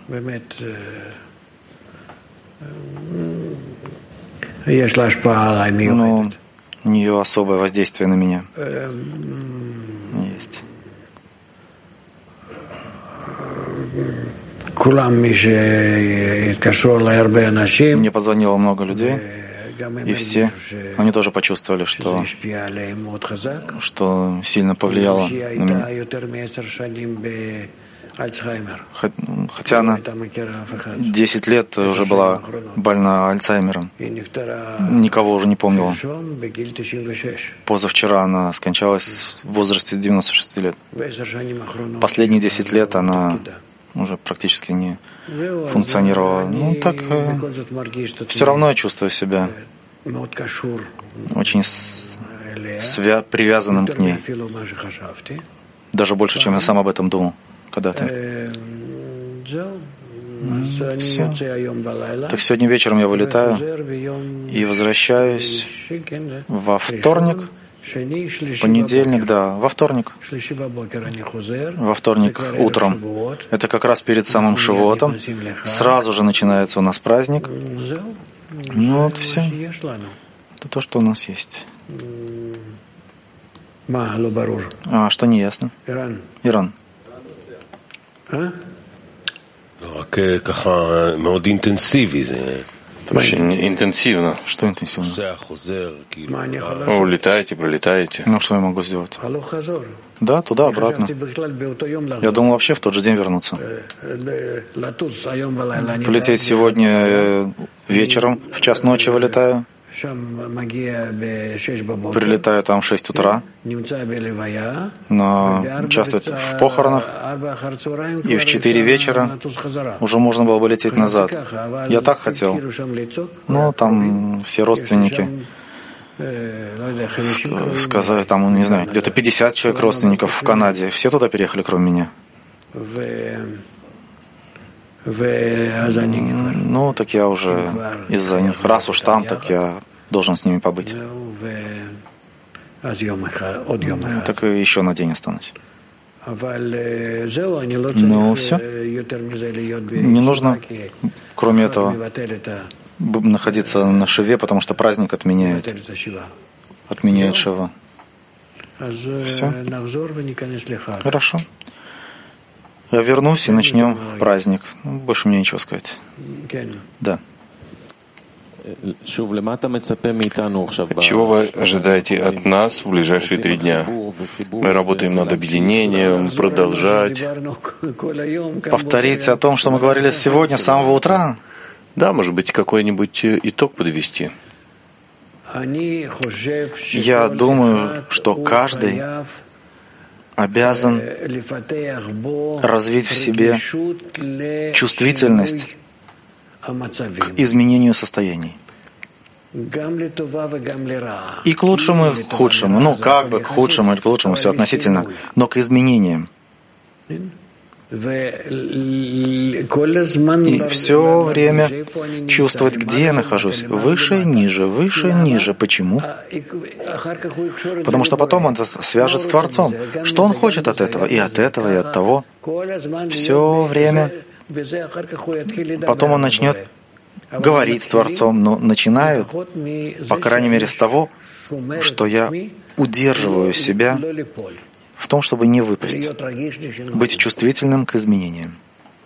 Speaker 1: Но у нее особое воздействие на меня есть. Мне позвонило много людей, и все, они тоже почувствовали, что, что сильно повлияло на меня. Хотя она десять лет уже была больна Альцгеймером. Никого уже не помнила. Позавчера она скончалась в возрасте девяноста шести лет. Последние десять лет она уже практически не функционировала. Ну так, все равно я чувствую себя очень свя- привязанным к ней. Даже больше, чем я сам об этом думал когда-то. Все. Так сегодня вечером я вылетаю и возвращаюсь во вторник, понедельник, да, во вторник. Во вторник утром. Это как раз перед самым Шавуотом. Сразу же начинается у нас праздник. Ну вот все. Это то, что у нас есть. А что не ясно? Иран.
Speaker 2: Очень интенсивно.
Speaker 1: Что интенсивно?
Speaker 2: Вы улетаете, пролетаете.
Speaker 1: Ну, что я могу сделать? Да, туда, обратно. Я думал вообще в тот же день вернуться. Полететь сегодня вечером, в час ночи вылетаю. Прилетаю там в шесть утра, но участвую в похоронах, и в четыре вечера уже можно было бы лететь назад. Я так хотел, но там все родственники Сказали, там, не знаю, где-то пятьдесят человек родственников в Канаде. Все туда переехали, кроме меня. Ну, так я уже из-за них. Раз уж там, так я должен с ними побыть. Так и еще на день останусь. Ну, все. Не нужно, кроме этого, находиться на шиве, потому что праздник отменяет. Отменяет шива. Все. Хорошо. Я вернусь и начнем праздник. Больше мне нечего сказать. Да.
Speaker 2: Чего вы ожидаете от нас в ближайшие три дня? Мы работаем над объединением, продолжать.
Speaker 1: Повторить о том, что мы говорили сегодня с самого утра?
Speaker 2: Да, может быть, какой-нибудь итог подвести.
Speaker 1: Я думаю, что каждый обязан развить в себе чувствительность к изменению состояний. И к лучшему, и к худшему. Ну, как бы к худшему или к лучшему, все относительно, но к изменениям. И все время чувствовать, где я нахожусь. Выше, ниже, выше, ниже. Почему? Потому что потом он это свяжет с Творцом. Что он хочет от этого? И от этого, и от того. Все время. Потом он начнет говорить с Творцом, но начинаю, по крайней мере, с того, что я удерживаю себя в том, чтобы не выпасть, быть чувствительным к изменениям.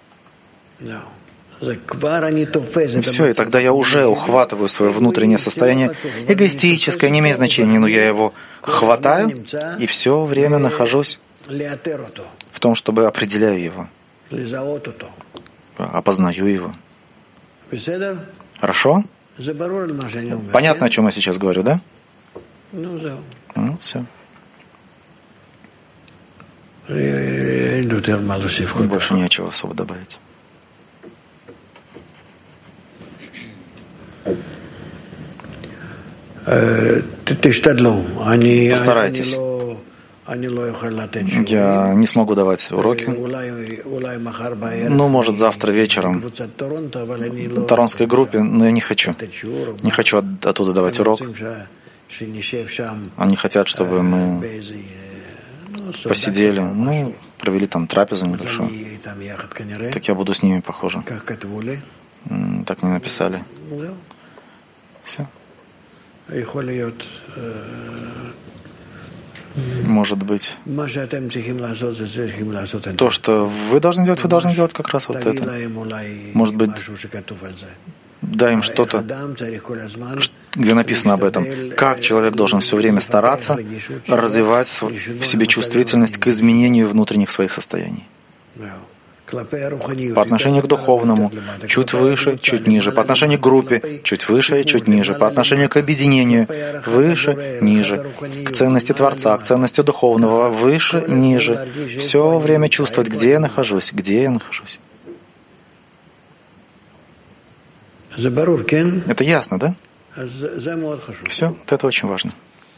Speaker 1: Все, и тогда я уже ухватываю свое внутреннее состояние, эгоистическое, не имеет значения, но я его хватаю и все время нахожусь в том, чтобы определяю его, опознаю его. Хорошо? Понятно, о чем я сейчас говорю, да? Ну, все. Больше нечего особо добавить. Постарайтесь. Я не смогу давать уроки. Ну, может, завтра вечером в торонской группе, но я не хочу. Не хочу оттуда давать урок. Они хотят, чтобы мы посидели, ну, провели там трапезу небольшую. Так я буду с ними похожим. Так мне написали. Все. Может быть, то, что вы должны делать, вы должны делать как раз вот это. Может быть, дай им что-то, где написано об этом. Как человек должен все время стараться развивать в себе чувствительность к изменению внутренних своих состояний. По отношению к духовному — чуть выше, чуть ниже. По отношению к группе — чуть выше, чуть ниже. По отношению к объединению — выше, ниже. К ценности Творца, к ценности духовного — выше, ниже. Все время чувствовать, где я нахожусь, где я нахожусь. Это ясно, да? Все, вот это очень важно.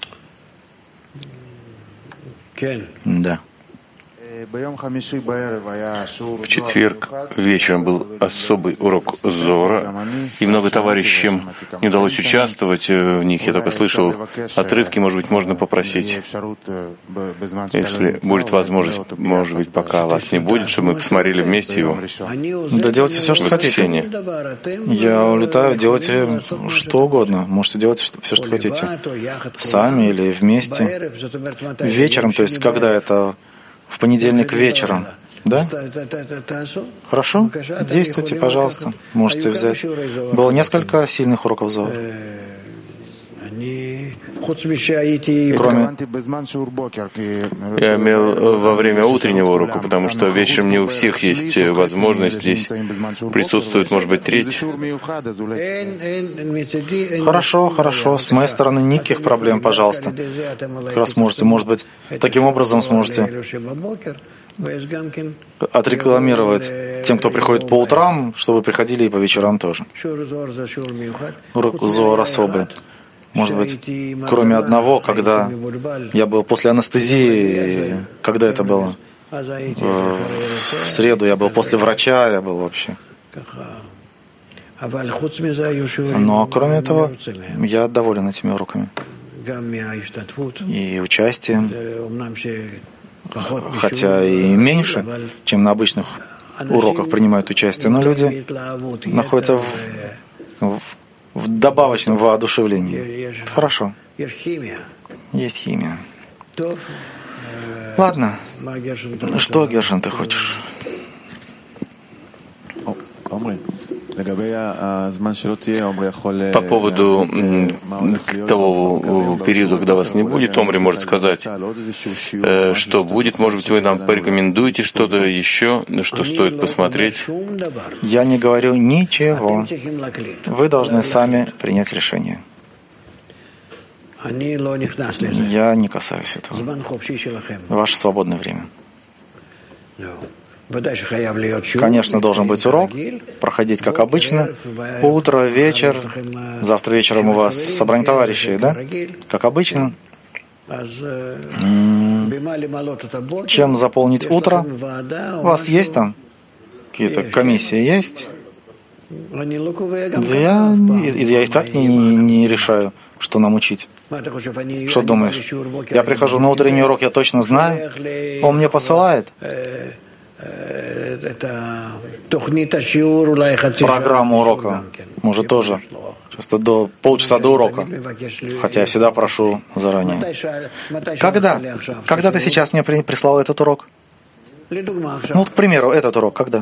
Speaker 1: Да.
Speaker 2: В четверг вечером был особый урок Зора, и много товарищам не удалось участвовать в них. Я только слышал отрывки, может быть, можно попросить, если будет возможность, может быть, пока вас не будет, чтобы мы посмотрели вместе его.
Speaker 1: Да делайте все, что хотите. Я улетаю, делайте что угодно. Можете делать все, что хотите. Сами или вместе. Вечером, то есть когда это... В понедельник вечером, да? Хорошо? Действуйте, пожалуйста. Можете взять. Было несколько сильных уроков Зоар. Кроме...
Speaker 2: Я имел во время утреннего урока, потому что вечером не у всех есть возможность. Здесь присутствует, может быть, треть.
Speaker 1: Хорошо, хорошо. С моей стороны никаких проблем, пожалуйста. Как раз можете, может быть, таким образом сможете отрекламировать тем, кто приходит по утрам, чтобы приходили и по вечерам тоже. Урок Зоар особый. Может быть, кроме одного, когда я был после анестезии, когда это было? В среду я был после врача, я был вообще. Но кроме этого, я доволен этими уроками. И участием, хотя и меньше, чем на обычных уроках принимают участие, но люди находятся в, в, в добавочном воодушевлении. Это хорошо. Есть химия. Ладно. Что, Гершин, ты хочешь?
Speaker 2: По поводу того периода, когда вас не будет, Омри может сказать, что будет. Может быть, вы нам порекомендуете что-то еще, что стоит посмотреть?
Speaker 1: Я не говорю ничего. Вы должны сами принять решение. Я не касаюсь этого. Ваше свободное время. Конечно, должен быть урок, проходить как обычно. Утро, вечер, завтра вечером у вас собрание товарищей, да? Как обычно. Чем заполнить утро? У вас есть там какие-то комиссии? Есть? Да я, я и так не, не, не решаю, что нам учить. Что думаешь? Я прихожу на утренний урок, я точно знаю. Он мне посылает программу урока. Может, тоже. Просто до полчаса до урока. Хотя я всегда прошу заранее. Когда? Когда ты сейчас мне прислал этот урок? Ну вот, к примеру, этот урок когда?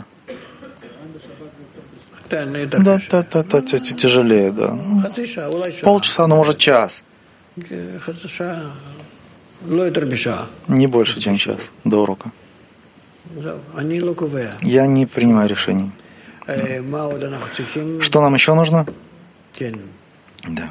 Speaker 1: Да, да, да, да, тяжелее, да. Полчаса, ну может час. Не больше, чем час до урока. Я не принимаю решений. Что нам еще нужно? Да.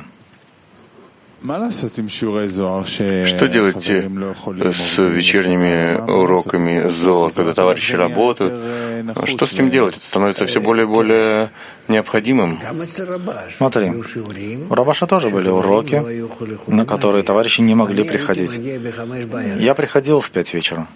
Speaker 2: Что делать с вечерними уроками Зоар, когда товарищи работают? Что с этим делать? Это становится все более и более необходимым.
Speaker 1: Смотри, у Рабаша тоже были уроки, на которые товарищи не могли приходить. Я приходил в пять вечера.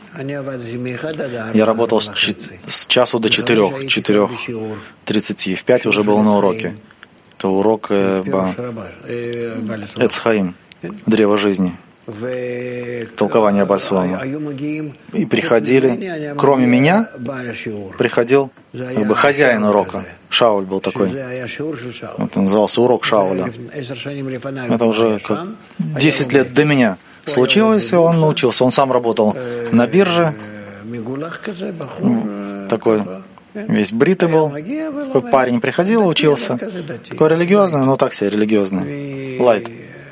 Speaker 1: Я работал с, ч... с часу до четырех, четырех тридцати. В пять уже был на уроке. Это урок э, ба... Эцхаим, древо жизни, толкование Бальсулама. И приходили, кроме меня, приходил как бы хозяин урока. Шауль был такой. Это назывался урок Шауля. Это уже как десять лет до меня случилось, и он научился. Он сам работал на бирже. Такой весь бритый был. Такой парень приходил, учился. Такой религиозный, но так себе религиозный. Лайт.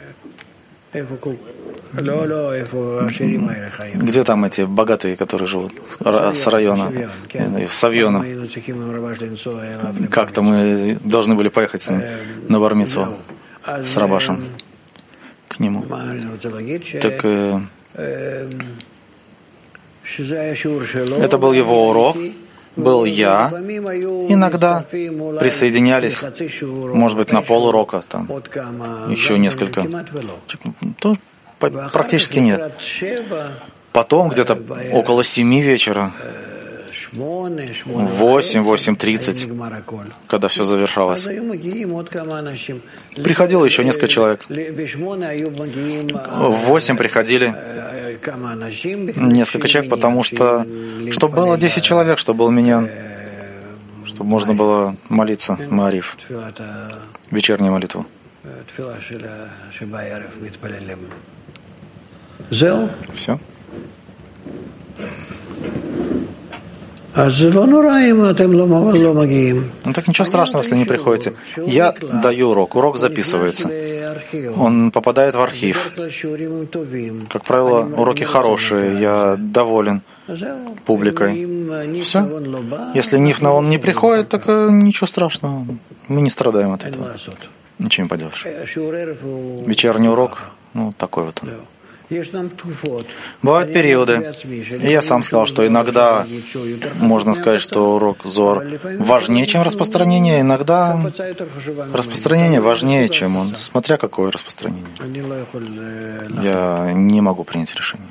Speaker 1: Где там эти богатые, которые живут с района, с Авьона? Как-то мы должны были поехать с ним на бар-мицву, с Рабашем, к нему. Так э, это был его урок, был я. Иногда присоединялись, может быть, на полурока, там, еще несколько. То практически нет. Потом где-то около семи вечера, восемь, восемь тридцать, когда все завершалось, приходило еще несколько человек. В восемь приходили несколько человек, потому что, чтобы было десять человек, чтобы был миньян, чтобы можно было молиться Маариф, вечернюю молитву. Все. Ну так ничего страшного, если не приходите. Я даю урок. Урок записывается. Он попадает в архив. Как правило, уроки хорошие. Я доволен публикой. Все. Если Нифна он не приходит, так ничего страшного. Мы не страдаем от этого. Ничего не поделаешь. Вечерний урок, ну такой вот он. Бывают периоды, и я сам сказал, что иногда можно сказать, что урок Зоар важнее, чем распространение, иногда распространение важнее, чем он, смотря какое распространение. Я не могу принять решение.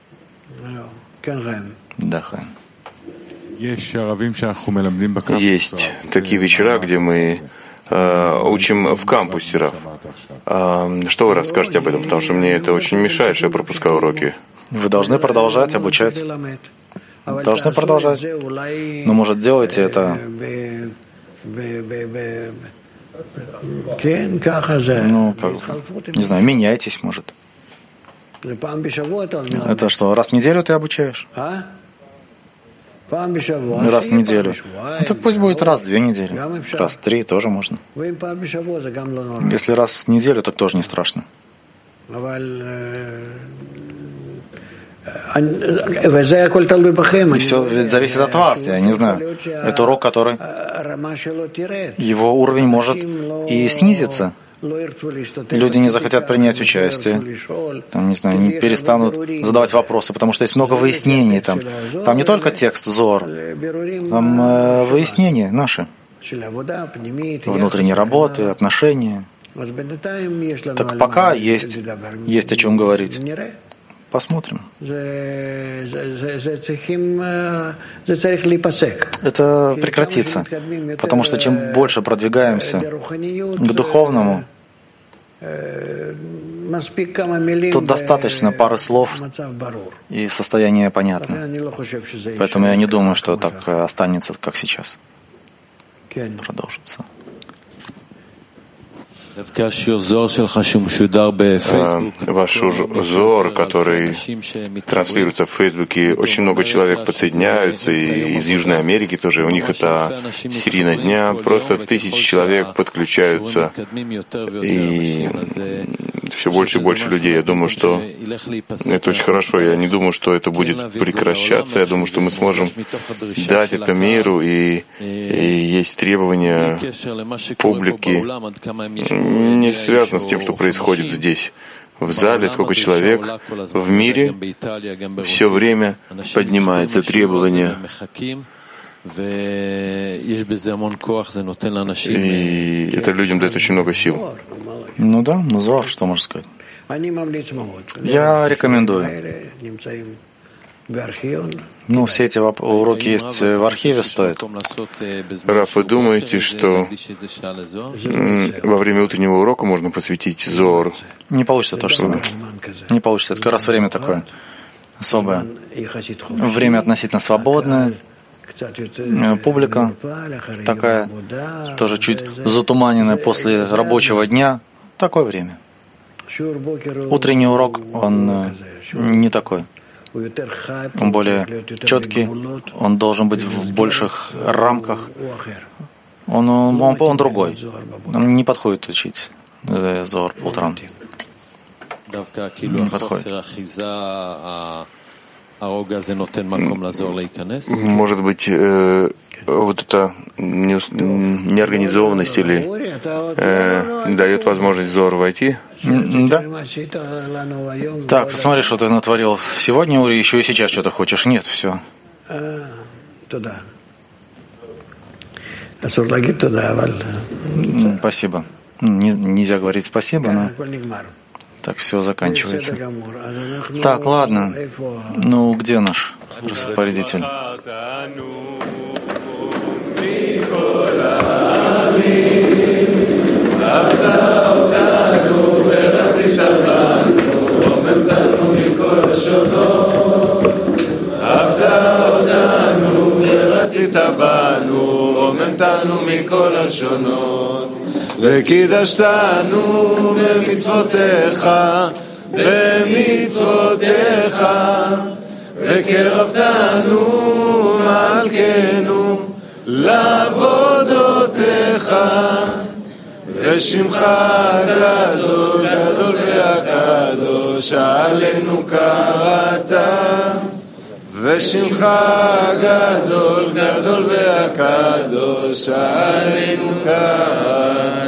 Speaker 1: Да, Хайм.
Speaker 2: Есть такие вечера, где мы э, учим в кампусе, Рав. А, что вы расскажете об этом? Потому что мне это очень мешает, что я пропускаю уроки.
Speaker 1: Вы должны продолжать обучать. Должны продолжать. Но, может, делайте это... Ну, как, не знаю, меняйтесь, может. Это что, раз в неделю ты обучаешь? Раз в неделю. Ну, так пусть будет раз в две недели. Раз в три тоже можно. Если раз в неделю, так тоже не страшно. И все ведь зависит от вас, я не знаю. Это урок, который... Его уровень может и снизиться. Люди не захотят принять участие, там, не знаю, не перестанут задавать вопросы, потому что есть много выяснений там. Там не только текст Зоар, там э, выяснения наши, внутренней работы, отношения. Так пока есть, есть о чем говорить. Посмотрим. Это прекратится, потому что чем больше продвигаемся к духовному, тут достаточно пары слов, и состояние понятно. Поэтому я не думаю, что так останется, как сейчас. Продолжится.
Speaker 2: Ваш Зоар, который транслируется в Фейсбуке, очень много человек подсоединяются, и из Южной Америки тоже. У них это середина дня, просто тысячи человек подключаются, и все больше и больше людей. Я думаю, что это очень хорошо. Я не думаю, что это будет прекращаться. Я думаю, что мы сможем дать это миру, и, и есть требования публики, не связано с тем, что происходит здесь, в зале, сколько человек, в мире все время поднимается требование. И это людям дает очень много сил.
Speaker 1: Ну да, ну Зоар, что можно сказать? Я рекомендую. Ну, все эти уроки есть в архиве, стоит.
Speaker 2: Раф, вы думаете, что во время утреннего урока можно посвятить Зоару?
Speaker 1: Не получится то же самое. Не получится. Это как раз время такое особое. Время относительно свободное. Публика такая, тоже чуть затуманенная после рабочего дня. Такое время. Утренний урок, он не такой. Он более четкий, он должен быть в больших рамках. Он, он, он, он другой. Он не подходит учить Зоар по утрам. Не подходит.
Speaker 2: Может быть, э, вот эта неорганизованность или э, дает возможность Зоару войти?
Speaker 1: Да. Так, посмотри, что ты натворил сегодня, Ури, еще и сейчас что-то хочешь. Нет, все. Спасибо. Не, нельзя говорить спасибо, но так все заканчивается. Так, ладно. Ну, где наш распорядитель?
Speaker 5: וקידשתנו במצוותיך, במצוותיך, וקרבתנו מלכנו לעבודותיך, ושמך גדול גדול והקדוש עלינו קראת, ושמך גדול גדול והקדוש עלינו קראת.